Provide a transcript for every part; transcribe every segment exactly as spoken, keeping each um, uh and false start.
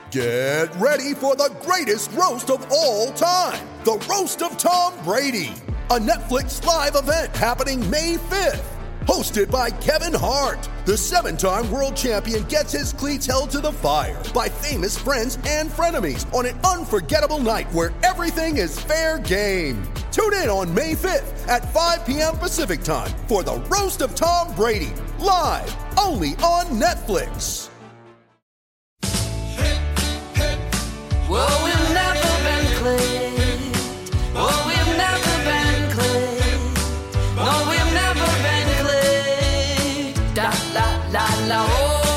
Get ready for the greatest roast of all time, the Roast of Tom Brady, a Netflix live event happening May fifth. Hosted by Kevin Hart, the seven-time world champion gets his cleats held to the fire by famous friends and frenemies on an unforgettable night where everything is fair game. Tune in on May fifth at five p.m. Pacific time for the Roast of Tom Brady, live only on Netflix. Well, we've never been clicked. Well, we've never been clicked. No, we've never been clicked. Da la la la.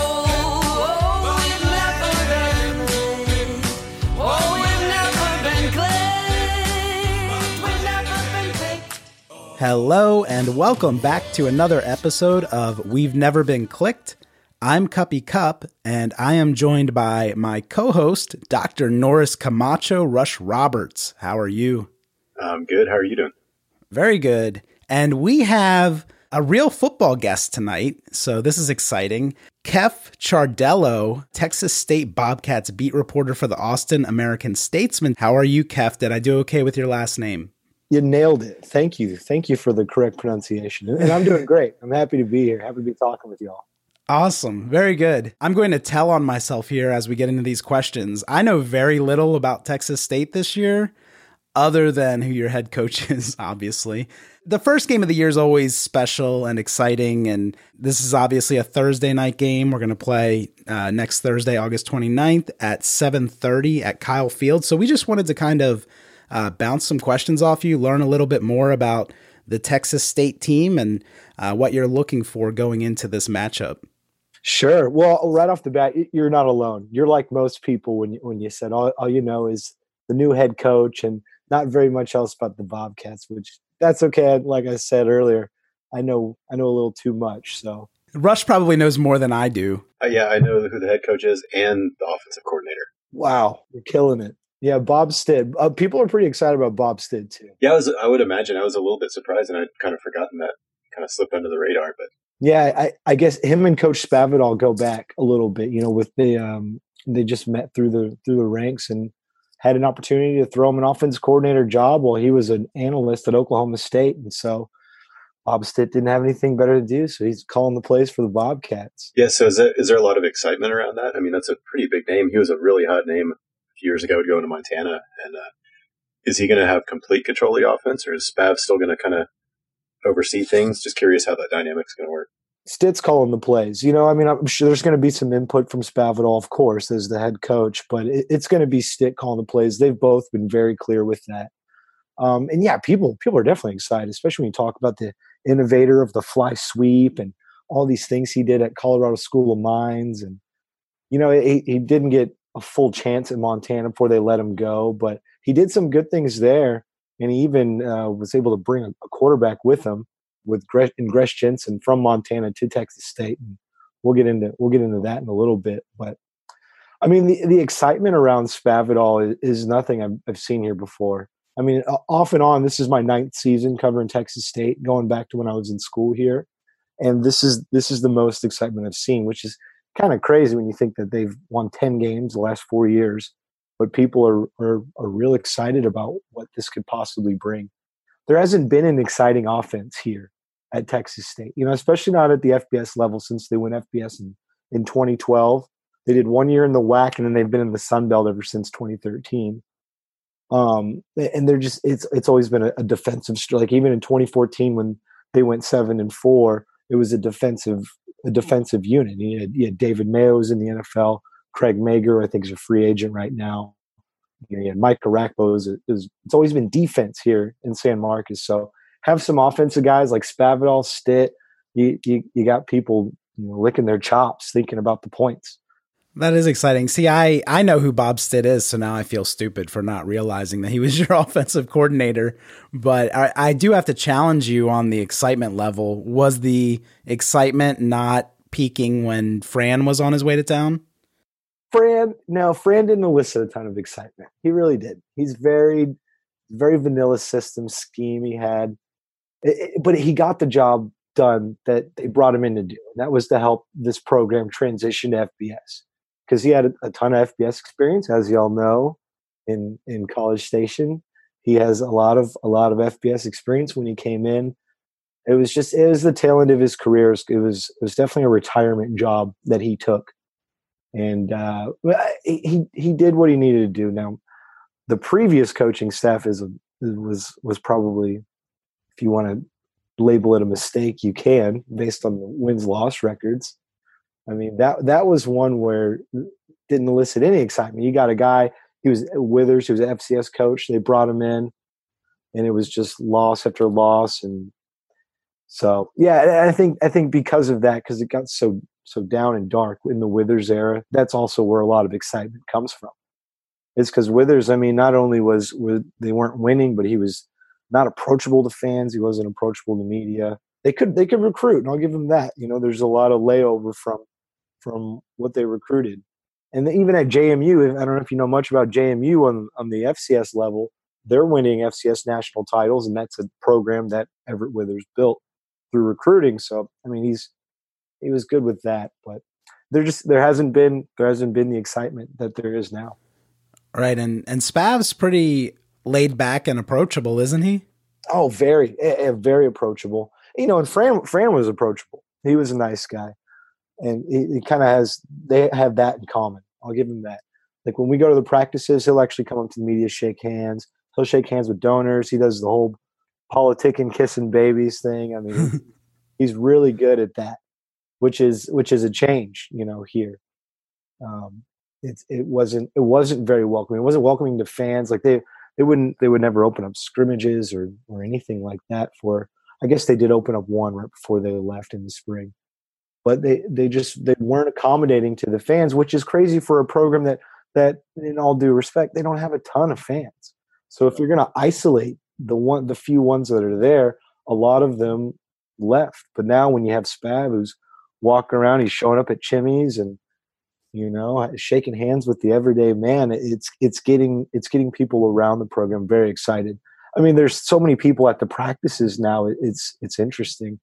Oh, oh, we've never been clicked. Oh, we've never been clicked. We've never been clicked. Hello and welcome back to another episode of We've Never Been Clicked. I'm Cuppy Cup, and I am joined by my co-host, Doctor Norris Camacho Rush Roberts. How are you? I'm good. How are you doing? Very good. And we have a real football guest tonight, so this is exciting. Kef Chardello, Texas State Bobcats beat reporter for the Austin American-Statesman. How are you, Kef? Did I do okay with your last name? You nailed it. Thank you. Thank you for the correct pronunciation. And I'm doing great. I'm happy to be here. Happy to be talking with y'all. Awesome. Very good. I'm going to tell on myself here as we get into these questions. I know very little about Texas State this year, other than who your head coach is, obviously. The first game of the year is always special and exciting, and this is obviously a Thursday night game. We're going to play uh, next Thursday, August twenty-ninth at seven thirty at Kyle Field. So we just wanted to kind of uh, bounce some questions off you, learn a little bit more about the Texas State team and uh, what you're looking for going into this matchup. Sure. Well, right off the bat, you're not alone. You're like most people when you, when you said all, all you know is the new head coach and not very much else about the Bobcats, which that's okay. Like I said earlier, I know I know a little too much. So Rush probably knows more than I do. Uh, yeah, I know who the head coach is and the offensive coordinator. Wow, you're killing it. Yeah, Bob Stitt. Uh, people are pretty excited about Bob Stitt too. Yeah, I, was, I would imagine. I was a little bit surprised, and I'd kind of forgotten that. Kind of slipped under the radar, but. Yeah, I, I guess him and Coach Spavital go back a little bit. You know, with the um, they just met through the through the ranks and had an opportunity to throw him an offense coordinator job while he was an analyst at Oklahoma State, and so Bob Stitt didn't have anything better to do, so he's calling the plays for the Bobcats. Yeah, so is, that, is there a lot of excitement around that? I mean, that's a pretty big name. He was a really hot name a few years ago to go into Montana, and uh, is he going to have complete control of the offense, or is Spav still going to kind of oversee things? Just curious how that dynamic's going to work. Stitt's calling the plays. You know, I mean, I'm sure there's going to be some input from Spavital, of course, as the head coach, but it, it's going to be Stitt calling the plays. They've both been very clear with that. Um, and yeah, people people are definitely excited, especially when you talk about the innovator of the fly sweep and all these things he did at Colorado School of Mines. And, you know, he, he didn't get a full chance at Montana before they let him go, but he did some good things there. And he even uh, was able to bring a, a quarterback with him, with Gresh, and Gresh Jensen from Montana to Texas State. And we'll get into we'll get into that in a little bit. But I mean, the, the excitement around Spavital is, is nothing I've, I've seen here before. I mean, off and on, this is my ninth season covering Texas State, going back to when I was in school here, and this is this is the most excitement I've seen, which is kind of crazy when you think that they've won ten games the last four years. But people are, are are real excited about what this could possibly bring. There hasn't been an exciting offense here at Texas State, you know, especially not at the F B S level since they went F B S in, in twenty twelve. They did one year in the W A C, and then they've been in the Sun Belt ever since twenty thirteen. Um, and they're just it's it's always been a, a defensive, like even in twenty fourteen when they went seven and four, it was a defensive a defensive unit. You had, you had David Mayo was in the N F L. Craig Mager, I think, is a free agent right now. You know, you had Mike Arakpo. Is, is it's always been defense here in San Marcos. So have some offensive guys like Spavital, Stitt. You, you you got people, you know, licking their chops, thinking about the points. That is exciting. See, I, I know who Bob Stitt is, so now I feel stupid for not realizing that he was your offensive coordinator. But I, I do have to challenge you on the excitement level. Was the excitement not peaking when Fran was on his way to town? Fran, no, Fran didn't elicit a ton of excitement. He really did. He's very, very vanilla system scheme he had. It, it, but he got the job done that they brought him in to do. And that was to help this program transition to F B S. because he had a, a ton of F B S experience, as y'all know, in in College Station. He has a lot of a lot of F B S experience when he came in. It was just it was the tail end of his career. It was it was definitely a retirement job that he took, and uh, he he did what he needed to do. Now, the previous coaching staff is a, was was probably, if you want to label it a mistake, you can, based on the wins loss records. I mean, that that was one where didn't elicit any excitement. You got a guy, he was Withers, he was an F C S coach. They brought him in, and it was just loss after loss. And so, yeah, I think I think because of that, because it got so so down and dark in the Withers era, that's also where a lot of excitement comes from. It's because Withers, I mean, not only was, was they weren't winning, but he was not approachable to fans. He wasn't approachable to media. They could they could recruit, and I'll give them that. You know, there's a lot of layover from from what they recruited. And then even at J M U, I don't know if you know much about J M U on on the F C S level. They're winning F C S national titles, and that's a program that Everett Withers built through recruiting. So I mean, he's he was good with that, but there just there hasn't been there hasn't been the excitement that there is now. Right, and and Spav's pretty laid back and approachable, isn't he? Oh, very, uh, very approachable. You know, and Fran Fran was approachable. He was a nice guy, and he, he kind of has they have that in common. I'll give him that. Like when we go to the practices, he'll actually come up to the media, shake hands. He'll shake hands with donors. He does the whole politicking, kissing babies thing. I mean, he's really good at that, which is which is a change, you know, here. Um, it it wasn't it wasn't very welcoming. It wasn't welcoming to fans. Like they they wouldn't they would never open up scrimmages or or anything like that. For I guess they did open up one right before they left in the spring, but they they just they weren't accommodating to the fans, which is crazy for a program that that in all due respect they don't have a ton of fans. So if you're going to isolate the one the few ones that are there, a lot of them left. But now when you have Spav who's walking around, he's showing up at Chimmy's and you know shaking hands with the everyday man, it's it's getting it's getting people around the program very excited. I mean, there's so many people at the practices now. It's it's interesting.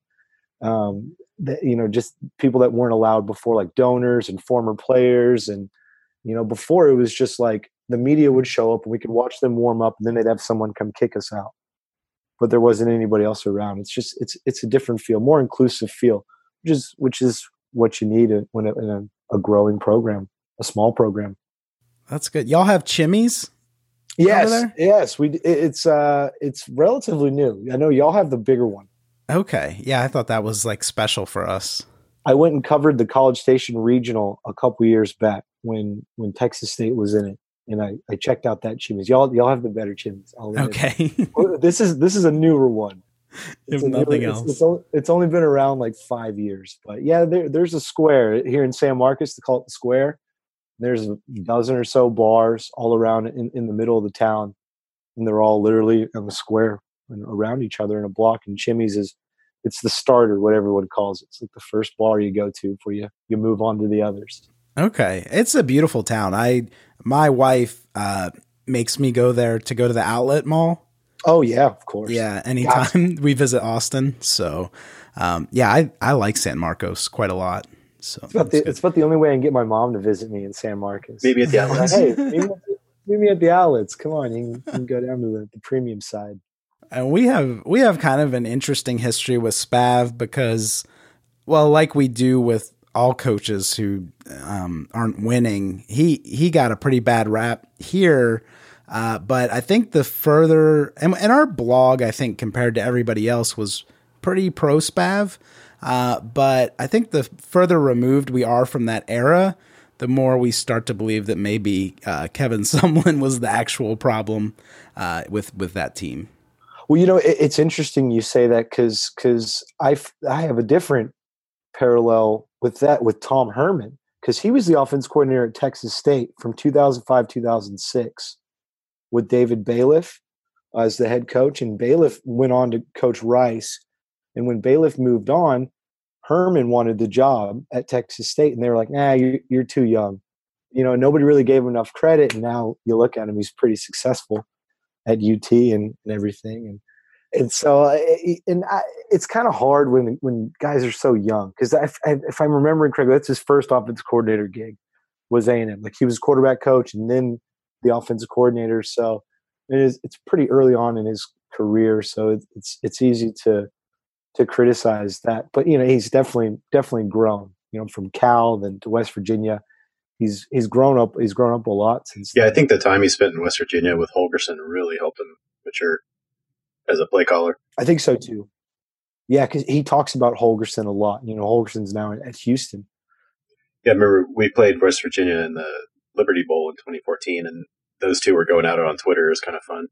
Um, that, you know, just people that weren't allowed before, like donors and former players, and you know, before it was just like the media would show up and we could watch them warm up, and then they'd have someone come kick us out. But there wasn't anybody else around. It's just it's it's a different feel, more inclusive feel, which is which is what you need when in a, a growing program, a small program. That's good. Y'all have Chimmy's? Yes, yes. We it's uh it's relatively new. I know y'all have the bigger one. Okay, yeah, I thought that was like special for us. I went and covered the College Station Regional a couple years back when when Texas State was in it, and I, I checked out that Chimmy's. Y'all y'all have the better Chimmy's. Okay, this is this is a newer one. If nothing newer, else, it's, it's, only, it's only been around like five years, but yeah, there, there's a square here in San Marcos. They call it the Square. There's a dozen or so bars all around in, in the middle of the town, and they're all literally on the square and around each other in a block. And Chimmy's is it's the starter, what everyone calls it. It's like the first bar you go to before you you move on to the others. Okay, it's a beautiful town. I my wife uh, makes me go there to go to the outlet mall. Oh yeah, of course. Yeah, anytime we visit Austin. So um, yeah, I I like San Marcos quite a lot. So it's about, the, it's about the only way I can get my mom to visit me in San Marcos. Maybe at the outlets. Hey, meet, meet me at the outlets. Come on, you can, you can go down to the, the premium side. And we have we have kind of an interesting history with Spav because, well, like we do with all coaches who um, aren't winning, he he got a pretty bad rap here. Uh, but I think the further and, and our blog, I think compared to everybody else, was pretty pro Spav. Uh, but I think the further removed we are from that era, the more we start to believe that maybe uh, Kevin Sumlin was the actual problem uh, with with that team. Well, you know, it, it's interesting you say that because because I I have a different parallel with that with Tom Herman, because he was the offense coordinator at Texas State from two thousand five two thousand six with David Bailiff as the head coach, and Bailiff went on to coach Rice. And when Bailiff moved on, Herman wanted the job at Texas State, and they were like, "Nah, you're, you're too young." You know, nobody really gave him enough credit, and now you look at him; he's pretty successful at U T and, and everything. And and so, and I, it's kind of hard when when guys are so young, because if, if I'm remembering correctly, that's his first offense coordinator gig. was A and M. Like he was quarterback coach and then the offensive coordinator. So it is it's pretty early on in his career. So it, it's it's easy to to criticize that. But you know, he's definitely definitely grown. You know, from Cal then to West Virginia. He's he's grown up. He's grown up a lot since. Yeah, I think the time he spent in West Virginia with Holgorsen really helped him mature as a play caller. I think so too. Yeah, because he talks about Holgorsen a lot. You know, Holgorsen's now at Houston. Yeah, I remember we played West Virginia in the Liberty Bowl in twenty fourteen, and those two were going at it on Twitter. It was kind of fun.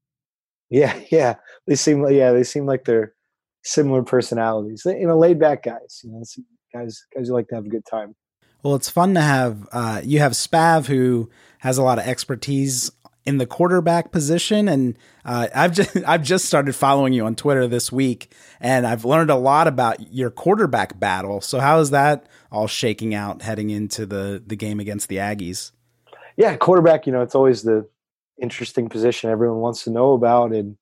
Yeah, yeah, they seem like yeah, they seem like they're similar personalities. You know, laid back guys. You know, guys guys who like to have a good time. Well, it's fun to have, uh, you have Spav, who has a lot of expertise in the quarterback position. And uh, I've just, I've just started following you on Twitter this week, and I've learned a lot about your quarterback battle. So how is that all shaking out heading into the, the game against the Aggies? Yeah, quarterback, you know, it's always the interesting position everyone wants to know about. And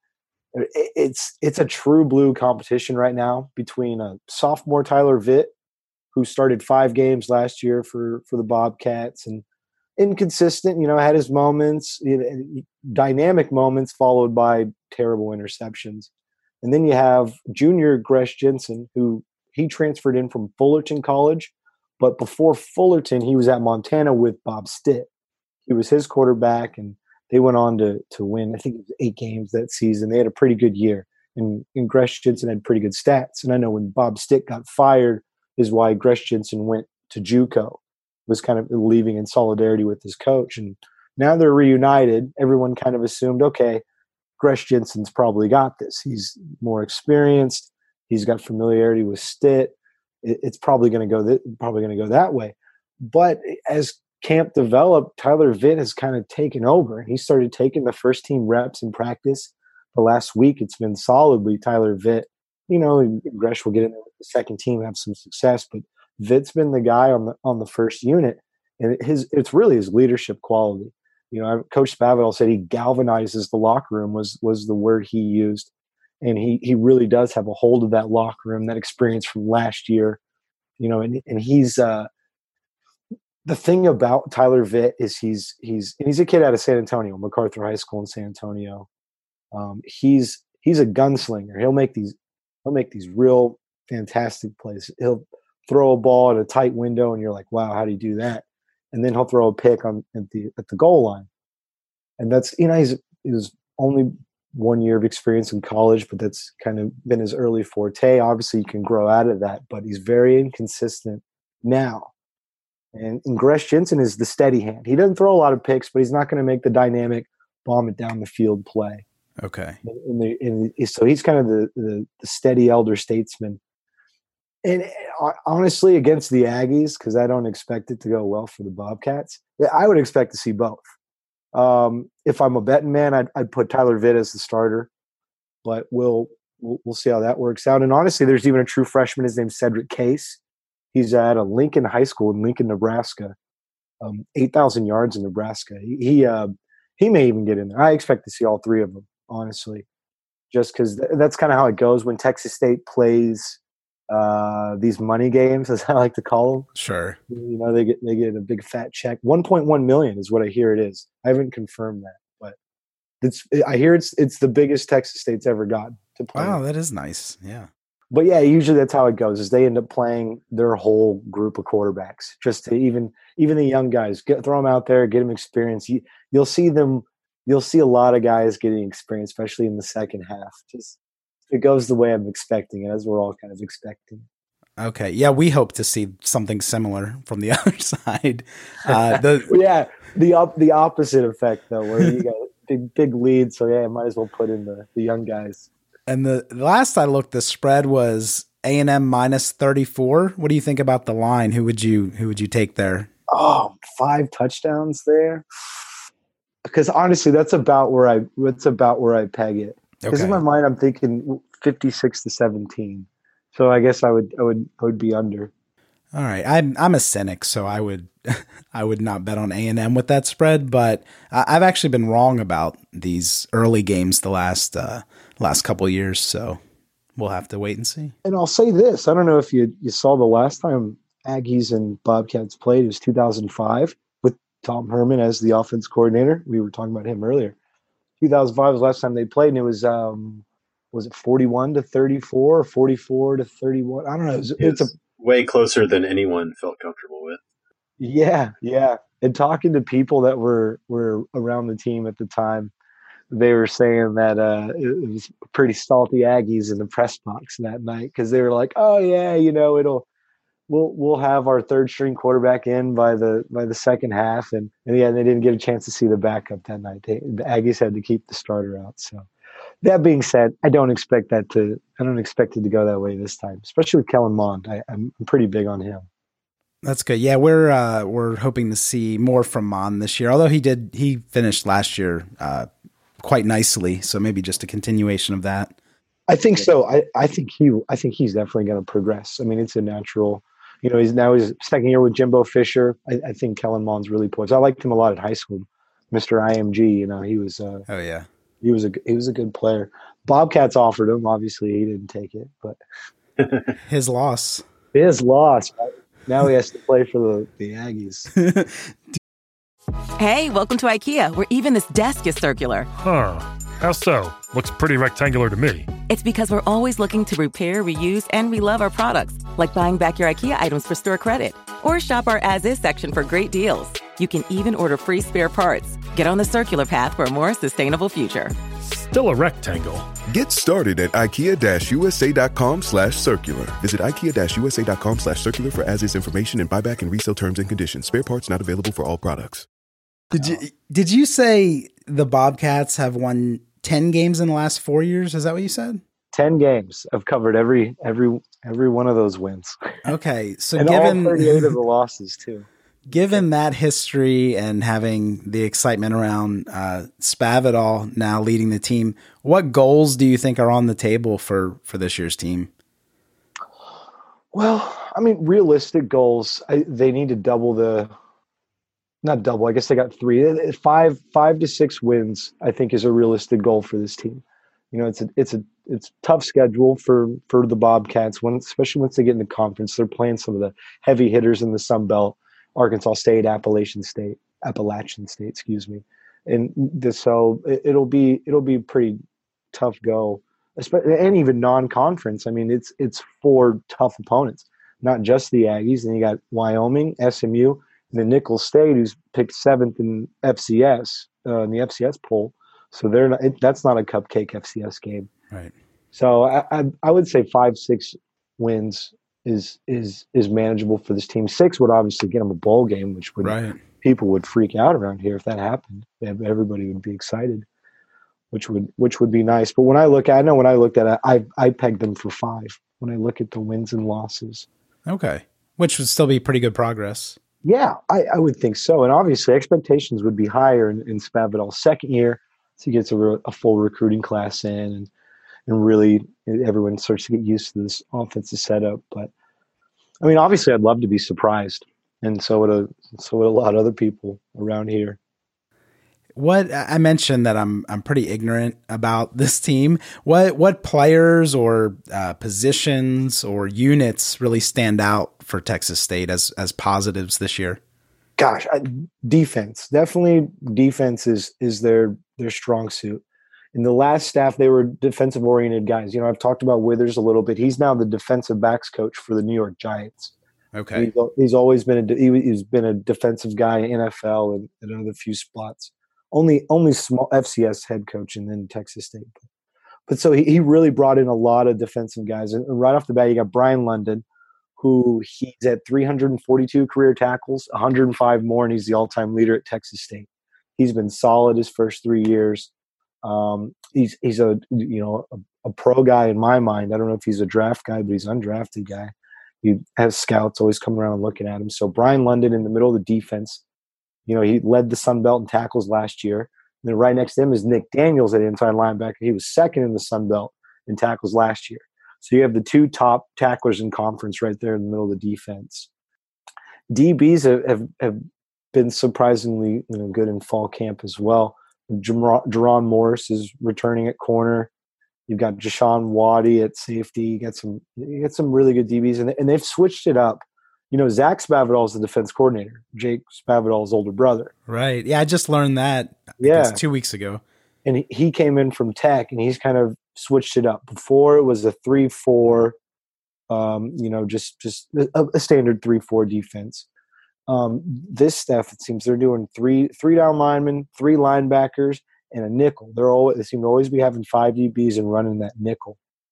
it's, it's a true blue competition right now between a sophomore Tyler Vitt, who started five games last year for, for the Bobcats and inconsistent, you know, had his moments, you know, dynamic moments followed by terrible interceptions. And then you have junior Gresh Jensen, who he transferred in from Fullerton College. But before Fullerton, he was at Montana with Bob Stitt. He was his quarterback, and they went on to to win, I think it was eight games that season. They had a pretty good year. And, and Gresh Jensen had pretty good stats. And I know when Bob Stitt got fired, is why Gresh Jensen went to JUCO, was kind of leaving in solidarity with his coach. And now they're reunited. Everyone kind of assumed, okay, Gresh Jensen's probably got this. He's more experienced. He's got familiarity with Stitt. It, it's probably going to go th- probably going to go that way. But as camp developed, Tyler Vitt has kind of taken over. He started taking the first team reps in practice. The last week, it's been solidly Tyler Vitt. You know, Gresh will get in there with the second team, have some success, but Vitt's been the guy on the on the first unit, and his it's really his leadership quality. You know, Coach Spavital said he galvanizes the locker room was was the word he used, and he he really does have a hold of that locker room, that experience from last year. You know, and and he's uh, the thing about Tyler Vitt is he's he's and he's a kid out of San Antonio, MacArthur High School in San Antonio. Um, he's he's a gunslinger. He'll make these. He'll make these real fantastic plays. He'll throw a ball at a tight window, and you're like, "Wow, how do you do that?" And then he'll throw a pick on at the at the goal line, and that's you know he's he was only one year of experience in college, but that's kind of been his early forte. Obviously, you can grow out of that, but he's very inconsistent now. And, and Gresh Jensen is the steady hand. He doesn't throw a lot of picks, but he's not going to make the dynamic bomb it down the field play. Okay. And, the, and so he's kind of the, the, the steady elder statesman. And honestly, against the Aggies, because I don't expect it to go well for the Bobcats, I would expect to see both. Um, if I'm a betting man, I'd, I'd put Tyler Vitt as the starter, but we'll, we'll we'll see how that works out. And honestly, there's even a true freshman. His name's Cedric Case. He's at a Lincoln High School in Lincoln, Nebraska. Um, eight thousand yards in Nebraska. He he, uh, he may even get in there. I expect to see all three of them, honestly, just because th- that's kind of how it goes when Texas State plays uh, these money games, as I like to call them. Sure. You know, they get they get a big fat check. one point one million is what I hear it is. I haven't confirmed that, but it's I hear it's it's the biggest Texas State's ever gotten to play. Wow, that is nice. Yeah. But yeah, usually that's how it goes. Is they end up playing their whole group of quarterbacks, just to even even the young guys, get throw them out there, get them experience. You, you'll see them. You'll see a lot of guys getting experience, especially in the second half. Just it goes the way I'm expecting it, as we're all kind of expecting. Okay, yeah, we hope to see something similar from the other side. Uh, the yeah, the op- the opposite effect though, where you got big big lead. So yeah, might as well put in the, the young guys. And the last I looked, the spread was A and M minus thirty-four. What do you think about the line? Who would you who would you take there? Oh, five touchdowns there. Because honestly, that's about where I that's about where I peg it. Because okay. In my mind, I'm thinking fifty-six to seventeen. So I guess I would I would I would be under. All right, I'm I'm a cynic, so I would I would not bet on A and M with that spread. But I've actually been wrong about these early games the last uh, last couple of years. So we'll have to wait and see. And I'll say this: I don't know if you you saw the last time Aggies and Bobcats played. It was two thousand five with Tom Herman as the offense coordinator. We were talking about him earlier. two thousand five was the last time they played, and it was um, was it forty-one to thirty-four or forty-four to thirty-one? I don't know. It was, it's a way closer than anyone felt comfortable with. Yeah, yeah. And talking to people that were were around the team at the time, they were saying that uh, it was pretty salty Aggies in the press box that night because they were like, "Oh yeah, you know, it'll we'll we'll have our third string quarterback in by the by the second half," and and yeah, they didn't get a chance to see the backup that night. They, the Aggies had to keep the starter out. So that being said, I don't expect that to I don't expect it to go that way this time, especially with Kellen Mond. I, I'm pretty big on him. That's good. Yeah, we're uh, we're hoping to see more from Mon this year. Although he did, he finished last year uh, quite nicely. So maybe just a continuation of that. I think so. I, I think he I think he's definitely going to progress. I mean, it's a natural. You know, he's now his second year with Jimbo Fisher. I, I think Kellen Mond's really poised. I liked him a lot at high school. Mister I M G. You know, he was. Uh, oh yeah. He was a he was a good player. Bobcats offered him. Obviously, he didn't take it, but his loss. His loss. Right? Now he has to play for the, the Aggies. Hey, welcome to IKEA, where even this desk is circular. Huh. How so? Looks pretty rectangular to me. It's because we're always looking to repair, reuse, and relove our products, like buying back your IKEA items for store credit. Or shop our as-is section for great deals. You can even order free spare parts. Get on the circular path for a more sustainable future. Still a rectangle. Get started at ikea-usa.com slash circular. Visit ikea-usa.com slash circular for as-is information and buyback and resale terms and conditions. Spare parts not available for all products. Did you did you say the Bobcats have won ten games in the last four years? Is that what you said? Ten games. I've covered every every every one of those wins. Okay, so and given all thirty-eight of the losses too. Given that history and having the excitement around uh, Spavital now leading the team, what goals do you think are on the table for, for this year's team? Well, I mean, realistic goals. I, they need to double the, not double. I guess they got three, five, five to six wins. I think is a realistic goal for this team. You know, it's a, it's a, it's a tough schedule for for the Bobcats. When especially once they get in the conference, they're playing some of the heavy hitters in the Sun Belt. Arkansas State, Appalachian State, Appalachian State, excuse me, and this, so it, it'll be it'll be pretty tough go, especially and even non-conference. I mean, it's it's four tough opponents, not just the Aggies. Then you got Wyoming, S M U, and then Nicholls State, who's picked seventh in F C S uh, in the F C S poll. So they're not. It, that's not a cupcake F C S game, right? So I I, I would say five six wins. Is is is manageable for this team. Six would obviously get them a bowl game, which would right. people would freak out around here if that happened. Everybody would be excited, which would which would be nice. But when I look, at, I know when I looked at it, I I pegged them for five. When I look at the wins and losses, okay, which would still be pretty good progress. Yeah, I, I would think so. And obviously, expectations would be higher in, in Spavital's second year, so he gets a, re, a full recruiting class in, and and really everyone starts to get used to this offensive setup. But I mean, obviously, I'd love to be surprised, and so would a so would a lot of other people around here. What I mentioned that I'm I'm pretty ignorant about this team. What what players or uh, positions or units really stand out for Texas State as as positives this year? Gosh, I, defense definitely defense is is their their strong suit. In the last staff, they were defensive oriented guys. You know, I've talked about Withers a little bit. He's now the defensive backs coach for the New York Giants. Okay, he's, he's always been a he, he's been a defensive guy in N F L and at another few spots. Only only small F C S head coach and then Texas State. But so he, he really brought in a lot of defensive guys. And right off the bat, you got Brian London, who he's at three hundred forty-two career tackles, one hundred five more, and he's the all-time leader at Texas State. He's been solid his first three years. Um, he's he's a you know a, a pro guy in my mind. I don't know if he's a draft guy, but he's an undrafted guy. He has scouts always coming around and looking at him. So Brian London in the middle of the defense. You know, he led the Sun Belt in tackles last year. And then right next to him is Nick Daniels at inside linebacker. He was second in the Sun Belt in tackles last year. So you have the two top tacklers in conference right there in the middle of the defense. D Bs have, have, have been surprisingly you know, good in fall camp as well. Jerron Morris is returning at corner. You've got Jashawn Waddy at safety. You got some, you got some really good D Bs, and and they've switched it up you know, Zach Spavital is the defense coordinator, Jake Spavital's older brother. Right. Yeah, I just learned that I yeah. guess two weeks ago. And he came in from Tech, and he's kind of switched it up. Before it was a three four, um, you know, just just a, a standard three four defense. Um, this staff, it seems they're doing three three down linemen, three linebackers, and a nickel. They're always they seem to always be having five D Bs and running that nickel.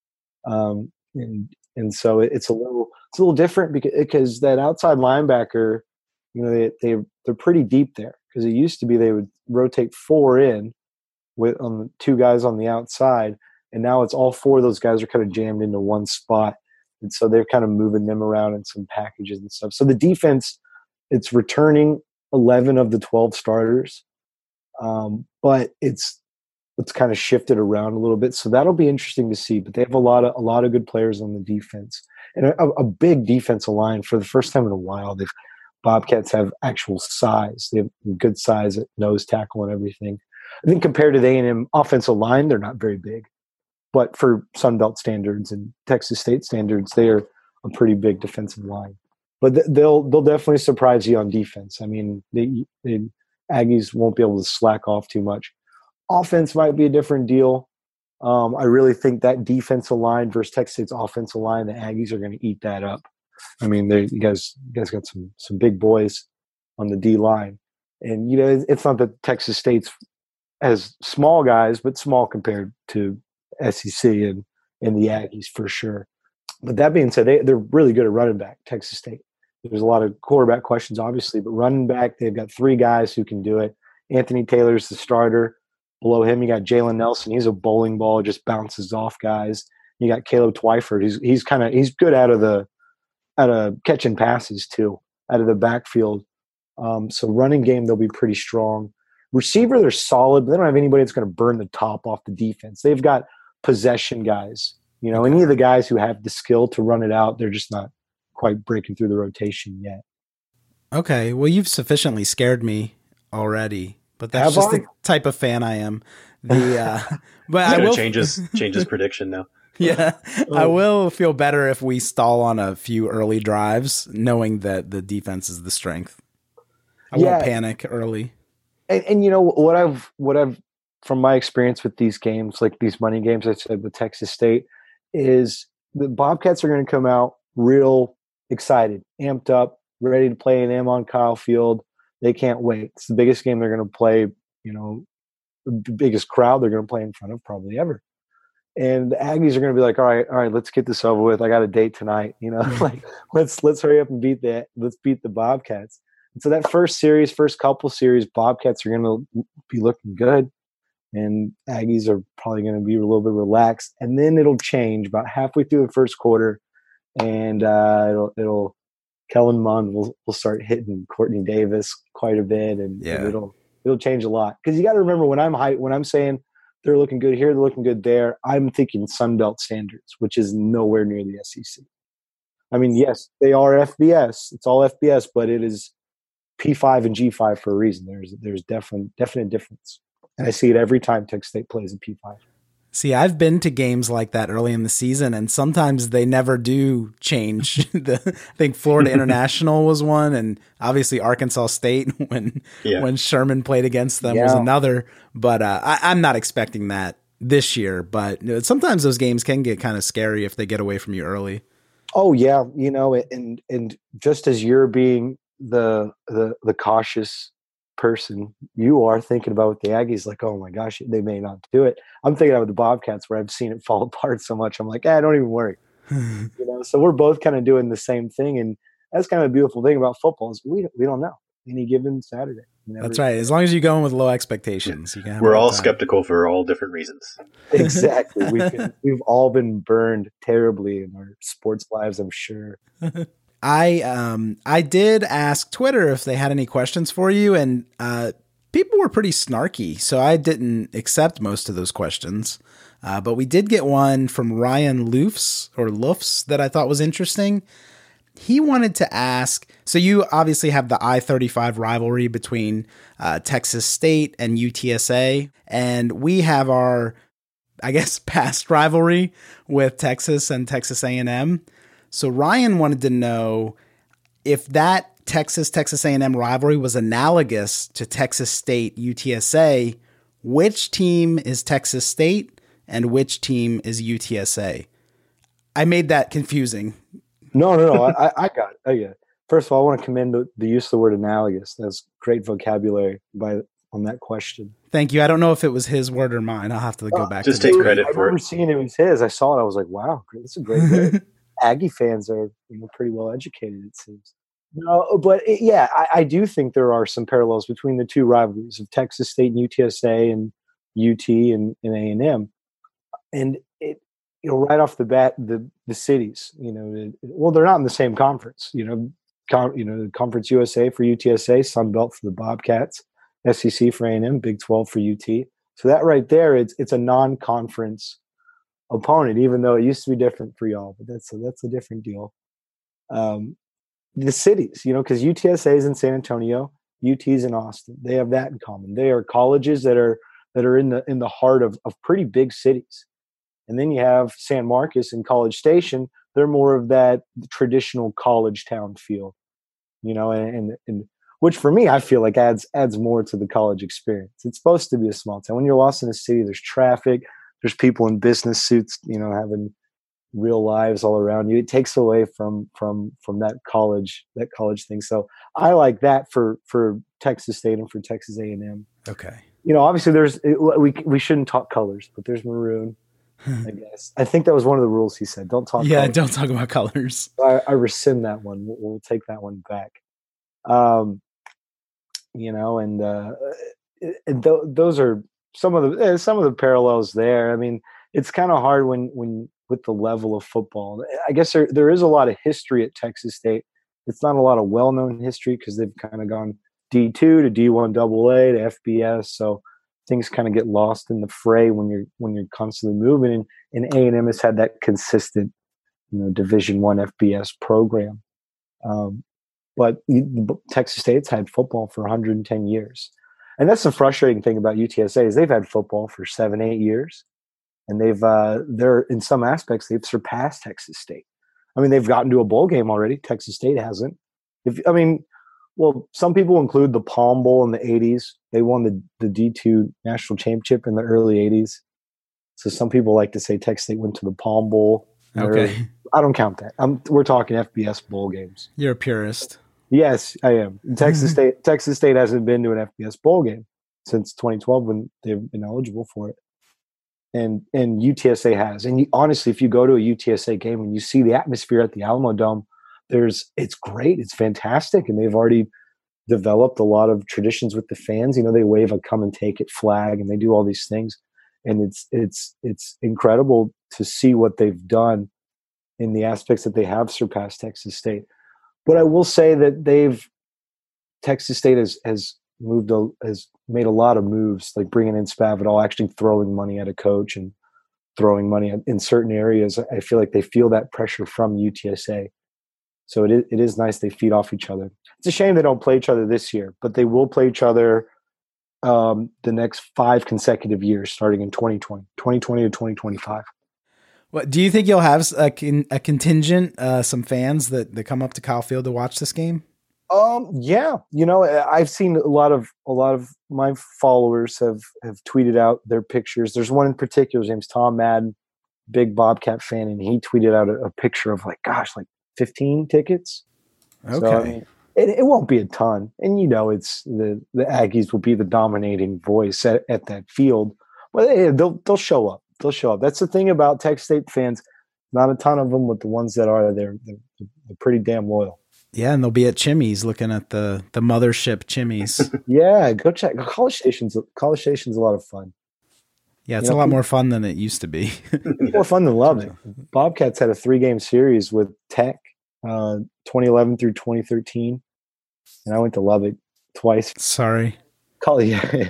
Um, and and so it, it's a little it's a little different because because that outside linebacker, you know, they they they're pretty deep there because it used to be they would rotate four in with on the two guys on the outside, and now it's all four of those guys are kind of jammed into one spot, and so they're kind of moving them around in some packages and stuff. So the defense, it's returning eleven of the twelve starters, um, but it's it's kind of shifted around a little bit. So that'll be interesting to see. But they have a lot of a lot of good players on the defense and a, a big defensive line for the first time in a while. They've Bobcats have actual size. They have good size at nose tackle and everything. I think compared to the A and M offensive line, they're not very big. But for Sun Belt standards and Texas State standards, they are a pretty big defensive line. But th- they'll they'll definitely surprise you on defense. I mean, they, they Aggies won't be able to slack off too much. Offense might be a different deal. Um, I really think that defensive line versus Texas State's offensive line, the Aggies are going to eat that up. I mean, they, you guys you guys got some some big boys on the D line, and you know it's not that Texas State's as small guys, but small compared to S E C and, and the Aggies for sure. But that being said, they, they're really good at running back, Texas State. There's a lot of quarterback questions, obviously, but running back, they've got three guys who can do it. Anthony Taylor's the starter. Below him, you got Jalen Nelson. He's a bowling ball, just bounces off guys. You got Caleb Twyford. He's he's kind of he's good out of the out of catching passes too, out of the backfield. Um, so running game, they'll be pretty strong. Receiver, they're solid, but they don't have anybody that's going to burn the top off the defense. They've got possession guys. You know, any of the guys who have the skill to run it out, they're just not quite breaking through the rotation yet. Okay, well, you've sufficiently scared me already, but that's have just I? the type of fan I am. The uh, but He's I will change his change his prediction now. Yeah, I will feel better if we stall on a few early drives, knowing that the defense is the strength. I Yeah. won't panic early. And, and you know what I've what I've from my experience with these games, like these money games, I said with Texas State, is the Bobcats are going to come out real excited, amped up, ready to play an M on Kyle Field. They can't wait. It's the biggest game they're going to play. You know, the biggest crowd they're going to play in front of probably ever. And the Aggies are going to be like, all right, all right, let's get this over with. I got a date tonight. You know, like let's let's hurry up and beat that. Let's beat the Bobcats. And so that first series, first couple series, Bobcats are going to be looking good, and Aggies are probably going to be a little bit relaxed. And then it'll change about halfway through the first quarter, and uh, it'll it'll Kellen Mond will will start hitting Courtney Davis quite a bit, and, Yeah. and it'll it'll change a lot. Because you got to remember when I'm high, when I'm saying they're looking good here, they're looking good there, I'm thinking Sun Belt standards, which is nowhere near the S E C. I mean, yes, they are F B S. It's all F B S, but it is P five and G five for a reason. There's there's definite definite difference, and I see it every time Texas State plays in P five. See, I've been to games like that early in the season, and sometimes they never do change. the, I think Florida International was one, and obviously Arkansas State when Yeah. when Sherman played against them was Yeah. another. But uh, I, I'm not expecting that this year. But you know, sometimes those games can get kind of scary if they get away from you early. Oh yeah, you know, and and just as you're being the the the cautious person, you are thinking about the Aggies like, oh my gosh, they may not do it. I'm thinking about the Bobcats where I've seen it fall apart so much. I'm like, eh, don't even worry. You know, so we're both kind of doing the same thing, and that's kind of a beautiful thing about football is we we don't know any given Saturday. You never- That's right. As long as you go in with low expectations, you can have a We're good all time. skeptical for all different reasons. Exactly. We've been, we've all been burned terribly in our sports lives, I'm sure. I um I did ask Twitter if they had any questions for you, and uh, people were pretty snarky, so I didn't accept most of those questions. Uh, but we did get one from Ryan Loofs or Loofs that I thought was interesting. He wanted to ask, so you obviously have the I thirty-five rivalry between uh, Texas State and U T S A, and we have our, I guess, past rivalry with Texas and Texas A and M. So Ryan wanted to know if that Texas Texas A and M rivalry was analogous to Texas State U T S A, which team is Texas State and which team is U T S A? I made that confusing. No, no, no. I, I got it. I get it. First of all, I want to commend the, the use of the word analogous. That's great vocabulary by on that question. Thank you. I don't know if it was his word or mine. I'll have to go uh, back. Just to take the credit I for remember it. seeing it was his. I saw it. I was like, wow, this is a great word. Aggie fans are, you know, pretty well educated, it seems. No, but it, yeah, I, I do think there are some parallels between the two rivalries of Texas State and U T S A and U T and, and A and M. And it, you know, right off the bat, the the cities, you know, it, well, they're not in the same conference. You know, com, you know, Conference U S A for U T S A, Sun Belt for the Bobcats, S E C for A and M, Big twelve for U T. So that right there, it's it's a non-conference opponent, even though it used to be different for y'all. But that's a, that's a different deal. Um, the cities, you know, because U T S A is in San Antonio, U T is in Austin. They have that in common. They are colleges that are that are in the in the heart of of pretty big cities. And then you have San Marcos and College Station. They're more of that traditional college town feel, you know, and, and, and which for me, I feel like adds adds more to the college experience. It's supposed to be a small town. When you're lost in a city, there's traffic, there's people in business suits, you know, having real lives all around you. It takes away from from from that college that college thing. So I like that for for Texas State and for Texas A and M. Okay. You know, obviously there's we we shouldn't talk colors, but there's maroon. I guess. I think that was one of the rules he said. Don't talk Yeah, colors. don't talk about colors. I, I rescind that one. We'll, we'll take that one back. Um, you know, and, uh, and th- those are some of the eh, some of the parallels there. I mean, it's kind of hard when when with the level of football. I guess there there is a lot of history at Texas State. It's not a lot of well-known history because they've kind of gone D two to D one double A to F B S. So things kind of get lost in the fray when you're when you're constantly moving. And, and A and M has had that consistent, you know, Division One F B S program. Um, but Texas State's had football for one hundred ten years, and that's the frustrating thing about U T S A is they've had football for seven, eight years, and they've uh, they're in some aspects they've surpassed Texas State. I mean, they've gotten to a bowl game already. Texas State hasn't. If I mean. Well, some people include the Palm Bowl in the eighties. They won the, the D two national championship in the early eighties. So some people like to say Texas State went to the Palm Bowl. Okay. Early. I don't count that. I'm, we're talking F B S bowl games. You're a purist. Yes, I am. Texas State Texas State hasn't been to an F B S bowl game since twenty twelve when they've been eligible for it. And and U T S A has. And you, honestly, if you go to a U T S A game and you see the atmosphere at the Alamo Dome, There's, it's great. It's fantastic. And they've already developed a lot of traditions with the fans. You know, they wave a come and take it flag and they do all these things. And it's, it's, it's incredible to see what they've done in the aspects that they have surpassed Texas State. But I will say that they've, Texas State has, has moved, a, has made a lot of moves, like bringing in Spavital, actually throwing money at a coach and throwing money in certain areas. I feel like they feel that pressure from U T S A. So it is, it is nice they feed off each other. It's a shame they don't play each other this year, but they will play each other um, the next five consecutive years, starting in twenty twenty, twenty twenty to twenty twenty-five. What do you think you'll have a, a contingent, uh, some fans that, that come up to Kyle Field to watch this game? Um, yeah, you know, I've seen a lot of a lot of my followers have have tweeted out their pictures. There's one in particular. His name's Tom Madden, big Bobcat fan, and he tweeted out a, a picture of like, gosh, like fifteen tickets. Okay. So, I mean, it, it won't be a ton. And, you know, it's the, the Aggies will be the dominating voice at, at that field. But hey, they'll, they'll show up. They'll show up. That's the thing about Texas State fans. Not a ton of them, but the ones that are, they're, they're, they're pretty damn loyal. Yeah, and they'll be at Chimmy's looking at the, the mothership Chimmy's. Yeah, go check. College Station's, College Station's a lot of fun. Yeah, it's you a know, lot more fun than it used to be. More fun than Lubbock. Bobcats had a three-game series with Tech, uh, twenty eleven through twenty thirteen, and I went to Lubbock twice. Sorry. College, yeah,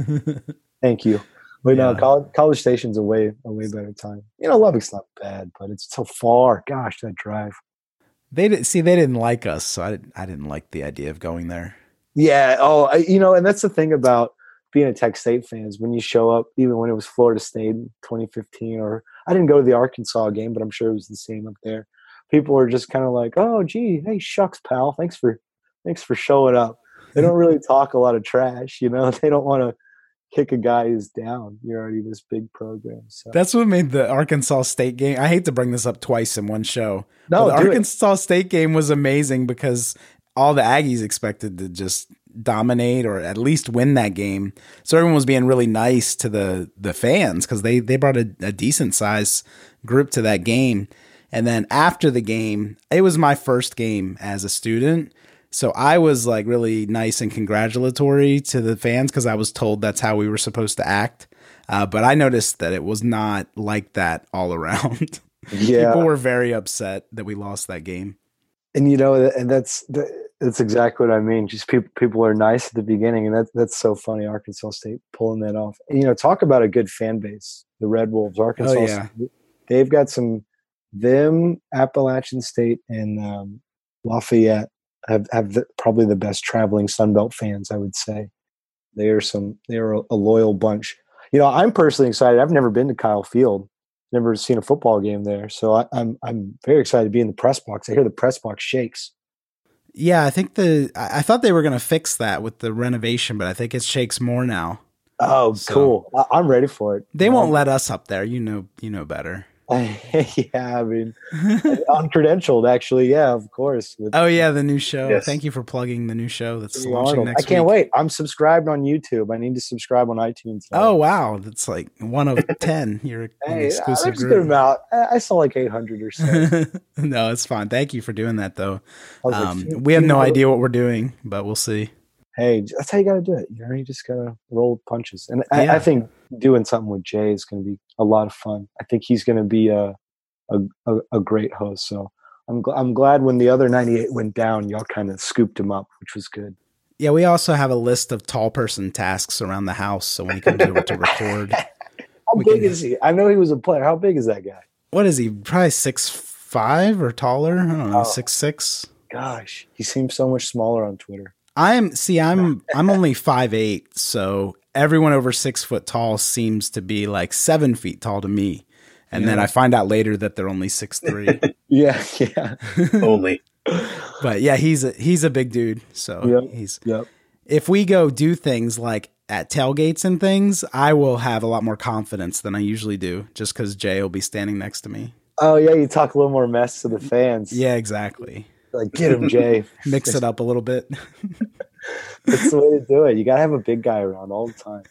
thank you. But Yeah. no, College, College Station's a way a way better time. You know, Lubbock's not bad, but it's so far. Gosh, that drive. They didn't see. They didn't like us, so I didn't. I didn't like the idea of going there. Yeah. Oh, I, you know, and that's the thing about being a Tech State fan is when you show up, even when it was Florida State in twenty fifteen, or I didn't go to the Arkansas game, but I'm sure it was the same up there. people are just kind of like, oh, gee, hey, shucks, pal, thanks for thanks for showing up. They don't really talk a lot of trash, you know. They don't want to kick a guy who's down. You're already this big program. So that's what made the Arkansas State game. I hate to bring this up twice in one show. No, but the do Arkansas it. State game was amazing because all the Aggies expected to just dominate or at least win that game. So everyone was being really nice to the the fans because they they brought a, a decent size group to that game. And then after the game, it was my first game as a student. So I was like really nice and congratulatory to the fans because I was told that's how we were supposed to act. Uh, but I noticed that it was not like that all around. Yeah. People were very upset that we lost that game. And, you know, and that's that's exactly what I mean. Just people people are nice at the beginning. And that, that's so funny, Arkansas State pulling that off. And, you know, talk about a good fan base, the Red Wolves, Arkansas oh, yeah. State. They've got some, them, Appalachian State, and um, Lafayette. have, have the, probably the best traveling Sunbelt fans, I would say. They are some, they are a, a loyal bunch. You know, I'm personally excited. I've never been to Kyle Field, never seen a football game there. So I, I'm, I'm very excited to be in the press box. I hear the press box shakes. Yeah, I think the, I thought they were going to fix that with the renovation, but I think it shakes more now. Oh, so, cool. I, I'm ready for it. They won't um, let us up there. You know, you know better. Yeah, I mean, uncredentialed, actually. Yeah, of course. With, oh, yeah, the new show. Yes. Thank you for plugging the new show that's launching Arnold. next I can't week. wait. I'm subscribed on YouTube. I need to subscribe on iTunes now. Oh, wow. That's like one of ten. You're an hey, exclusive there's group. a good amount. I saw like eight hundred or so. No, it's fine. Thank you for doing that, though. Um, like, we have no idea what we're doing, but we'll see. Hey, that's how you got to do it. You know, you just got to roll punches. And I, Yeah. I think doing something with Jay is going to be a lot of fun. I think he's going to be a, a, a, a great host. So I'm, gl- I'm glad when the other ninety-eight went down, y'all kind of scooped him up, which was good. Yeah, we also have a list of tall person tasks around the house. So when he comes over to record, How we big can- is he? I know he was a player. How big is that guy? what is he? Probably six five or taller. I don't know, Oh. six six. Gosh, he seems so much smaller on Twitter. I'm see, I'm I'm only five eight, so everyone over six foot tall seems to be like seven feet tall to me. And Yeah. then I find out later that they're only six three. Yeah, yeah. Only. But yeah, he's a he's a big dude. So Yep. he's Yep. if we go do things like at tailgates and things, I will have a lot more confidence than I usually do, just because Jay will be standing next to me. Oh, yeah, you talk a little more mess to the fans. Yeah, exactly. Like, get him, Jay. Mix it up a little bit. That's the way to do it. You got to have a big guy around all the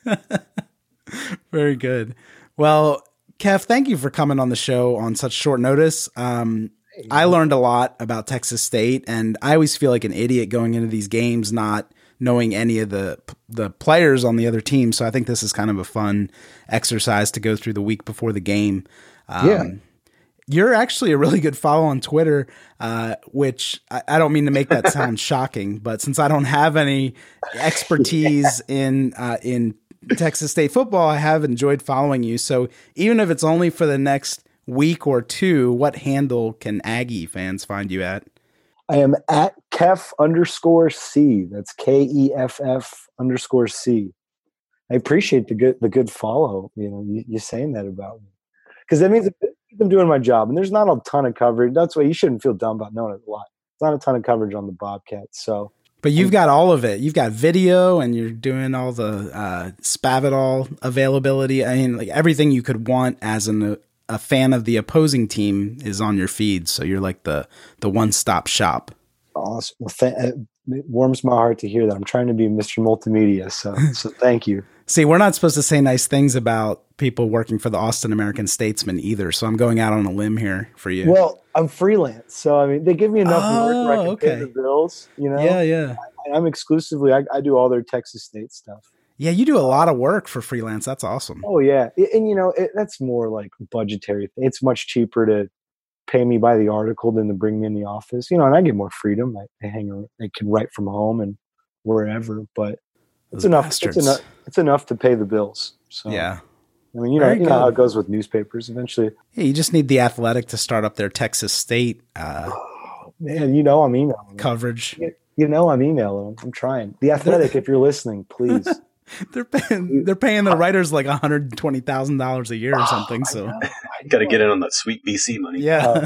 time. Very good. Well, Kev, thank you for coming on the show on such short notice. Um, I learned a lot about Texas State, and I always feel like an idiot going into these games not knowing any of the the players on the other team. So I think this is kind of a fun exercise to go through the week before the game. Um, Yeah. You're actually a really good follow on Twitter, uh, which I, I don't mean to make that sound shocking, but since I don't have any expertise in uh, in Texas State football, I have enjoyed following you. So even if it's only for the next week or two, what handle can Aggie fans find you at? I am at Kef underscore C. That's K E F F underscore C. I appreciate the good the good follow. You know, you, you saying that about me, because that means I'm doing my job. And there's not a ton of coverage. That's why you shouldn't feel dumb about knowing it a lot. There's not a ton of coverage on the Bobcats. So, but you've got all of it. You've got video, and you're doing all the uh, Spavital availability. I mean, like everything you could want as an a fan of the opposing team is on your feed. So you're like the the one stop shop. Awesome. Well, th- it warms my heart to hear that. I'm trying to be Mister Multimedia. So, so thank you. See, we're not supposed to say nice things about people working for the Austin American Statesman either. So I'm going out on a limb here for you. Well, I'm freelance. So, I mean, they give me enough Oh, work where I can okay. pay the bills, you know? yeah, yeah. I, I'm exclusively, I, I do all their Texas State stuff. Yeah, you do a lot of work for freelance. That's awesome. Oh, yeah. And, and, you know, it, that's more like budgetary. It's much cheaper to pay me by the article than to bring me in the office. You know, and I get more freedom. I, I hang around, I can write from home and wherever, but it's Those enough. bastards. It's enough. It's enough to pay the bills. So, Yeah. I mean, you know, Very you know how good. it goes with newspapers. Eventually, Yeah, you just need the Athletic to start up their Texas State uh, man, you know, I'm emailing. them. coverage. You, you know, I'm emailing. them. I'm trying. The Athletic, if you're listening, please. They're paying, they're paying the writers like one hundred twenty thousand dollars a year or something. So Got to get in on that sweet B C money. yeah, Uh, yeah.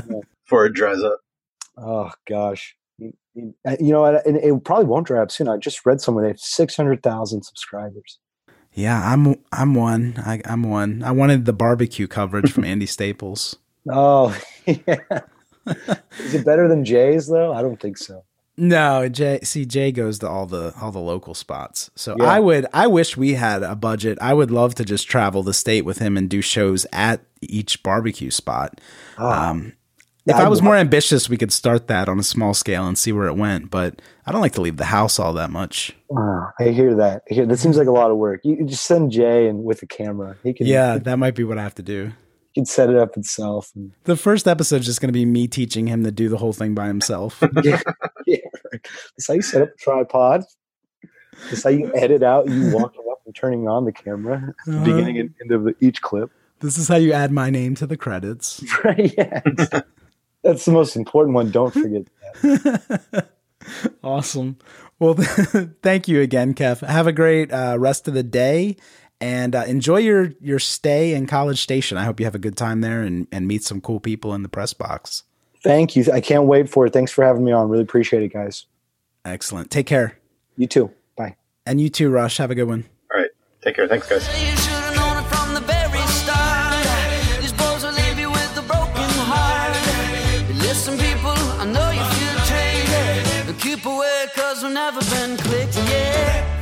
before it dries up. Oh gosh, you, you, you know, it, it probably won't dry up soon. I just read somewhere they have six hundred thousand subscribers. Yeah, I'm I'm one. I, I'm one. I wanted the barbecue coverage from Andy Staples. Oh, yeah. Is it better than Jay's though? I don't think so. No, Jay. See, Jay goes to all the all the local spots. So Yeah. I would. I wish we had a budget. I would love to just travel the state with him and do shows at each barbecue spot. Oh. Um, if I'd I was love- more ambitious, we could start that on a small scale and see where it went. But I don't like to leave the house all that much. Oh, I hear that. I hear, that seems like a lot of work. You, you just send Jay and with a camera. He can, Yeah, that might be what I have to do. he can set it up himself. And, The first episode is just going to be me teaching him to do the whole thing by himself. yeah, yeah. That's how you set up a tripod. That's how you edit out you walking up and turning on the camera, at the Uh-huh. beginning and end of each clip. This is how you add my name to the credits. Right? Yeah. That's the most important one. Don't forget that. Awesome. Well, thank you again, Kev. Have a great uh, rest of the day and uh, enjoy your, your stay in College Station. I hope you have a good time there and, and meet some cool people in the press box. Thank you. I can't wait for it. Thanks for having me on. Really appreciate it, guys. Excellent. Take care. You too. Bye. And you too, Rush. Have a good one. All right. Take care. Thanks, guys. You should have known it from the very start. These boys will leave you with a broken heart. Listen, people, I know you feel betrayed. Keep away, cause we've never been clicked, yeah.